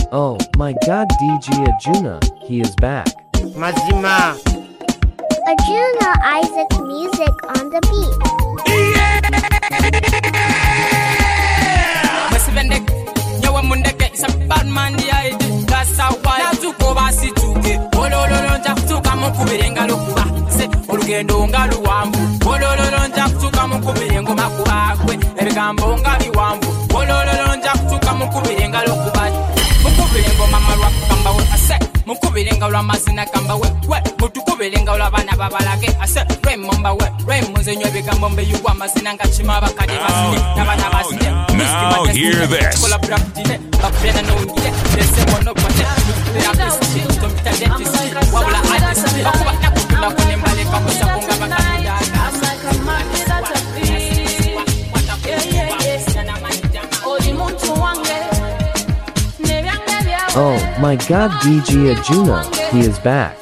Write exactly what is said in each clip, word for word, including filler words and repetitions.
Oh my god, D J Ajuna, he is back. Mazima. Ajuna Isaac music on the beat. Masivendek, nyawa mundeke is a bad man the idea. That's how why na tuko basi tuke. Olololo njakutuka mukubirenga lokuba. Se olugendo ngalu wambu. Olololo njakutuka mukubirengo makubakwe. Ebigambo ngali wambu. Olololo njakutuka mukubirenga lokuba. Mukubirengo mama rwakamba we ase. Mukubirenga lwa mazina kamba we we. Mutukubirenga lwa bana babalage ase. Remember we. Remember nyo bigambo mbe yuwa mazina ngachima bakade basine. Nabana basine. Now hear this. Oh my god, D J Ajuna, he is back.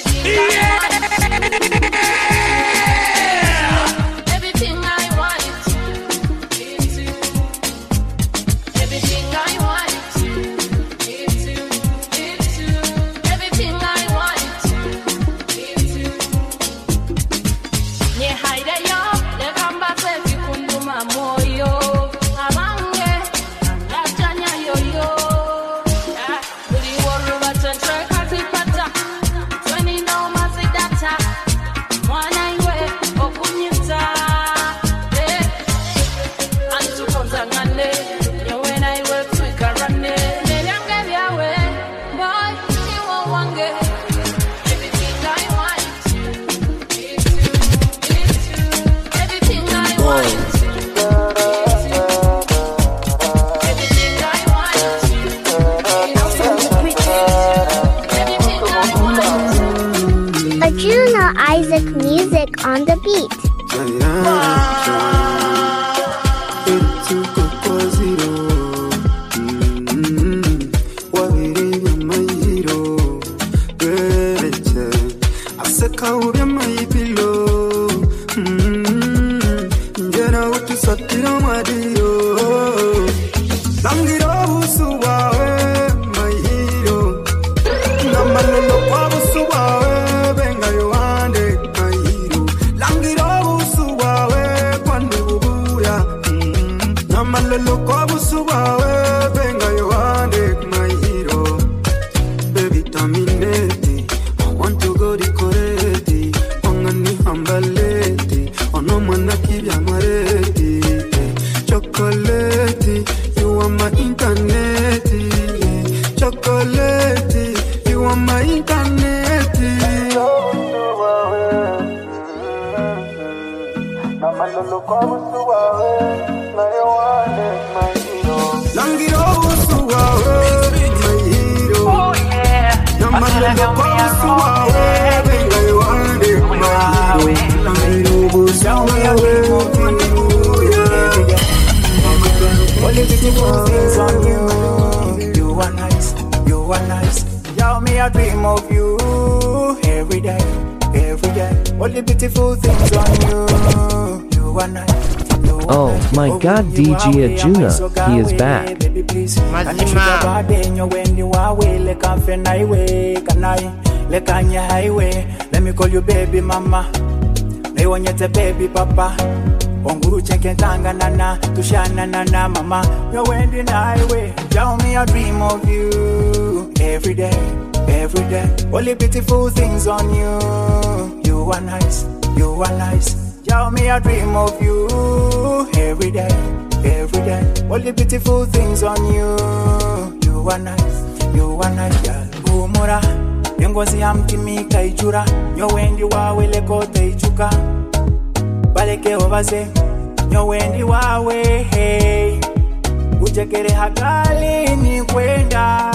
Ajuna Isaac music on the beat. Only beautiful things on you. You are nice, you are nice. Tell me I dream of you every day, every day. Only beautiful things on you. You are nice. Oh my god, D J Ajuna, he is back. Let me call you baby mama. Naiwanyete baby papa. Onguru cheke tanga nana, tushana nana mama. You're wending highway. Tell me I dream of you every day, every day. Only beautiful things on you. You are nice, you are nice. Tell me I dream of you every day, every day. Only beautiful things on you. You are nice, you are nice, girl. Umura, yengozi ya mtimi kaijura. Yo wendi wawe leko teichuka. Baleke obaze, yo wendi wawe hey. Ujekere hakali ni kwenda.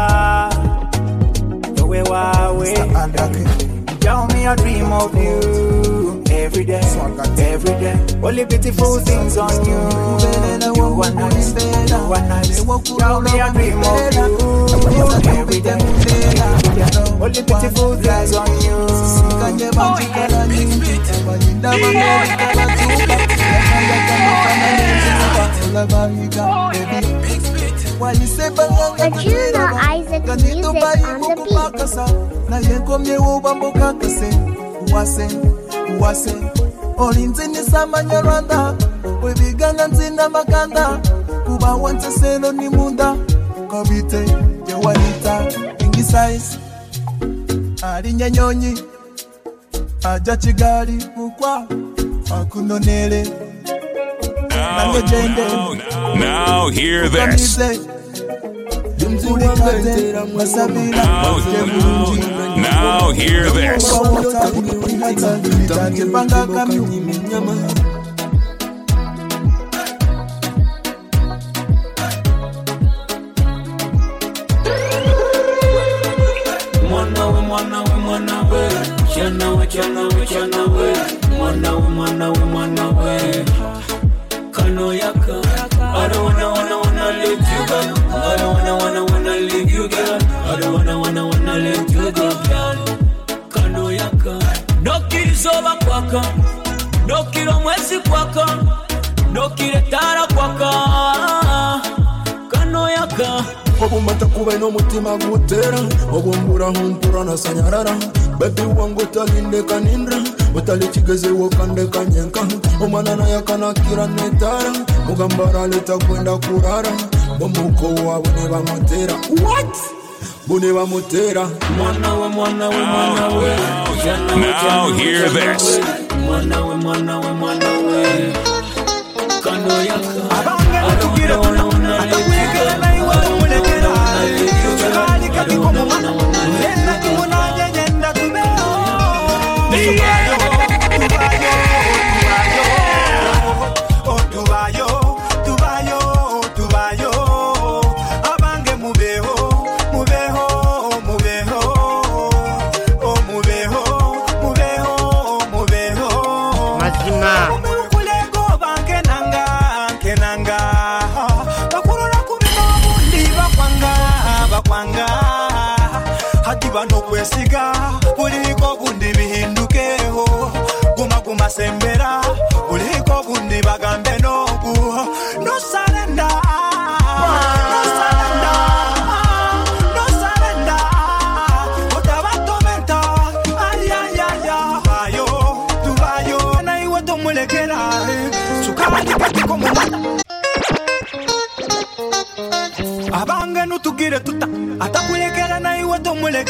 Yo we wawe. Tell me I dream of you every day, every day. Only beautiful things on you. You are nice, you are nice. Tell me I dream of you every day, every day. Only beautiful things on you. Oh yeah, big beat. Ajuna Rwanda, we began and in Maganda, Kuba wants to say no Nimunda, Kobite, Yawanita, Ingi size, Arinya Nyoni, Ajachigari, Mukwa, Akunonele. Now, now, now hear this. Now, now hear this. I don't wanna, wanna, wanna let you go. I don't wanna, wanna, wanna leave you, girl. I don't wanna, wanna, wanna let you go, girl. Kano yaka, nokiri soba kwaka, nokiri mwezi kwaka, nokiri tara kwaka. Kano yaka. Obu matakuba ino mutima gutera, obu mbura humpura na sanyarara. Baby wangu talinde kanindra, utali chigeze wakande kanyenka. Omanana yakana kira netara, mugambara leta kwenda kurara. Bomuko wa buneba motera. What? Buneba motera. Mwana we, mwana we, mwana we. Now hear this. Mwana we, mwana we, mwana we. Kano yaka. Abanga tukira tuna, atakulegera na iwa mulegera. Chakali kabiko mumana, lena kimuna nyenda tubeo. Tubayo, tubayo, tubayo, tubayo, tubayo. Abange mubeho, mubeho, mubeho. Oh mubeho, mubeho, mubeho. Mazima. Kulego banke nanga, kenanga. Bakurora kubino bundi bakwanga, bakwanga. Hati bano kwesiga, buliko bundi bihindukeho. Guma guma sembera, buliko bundi bagambe nogu. No surrender, no surrender, no surrender. Otabatomenta, ay ay ay ay. Tubayo, tubayo, na iwe tomulekera. Sukabani katiko mumana. Abanga nutugire tuta, atakulegera na iwe tomulekera.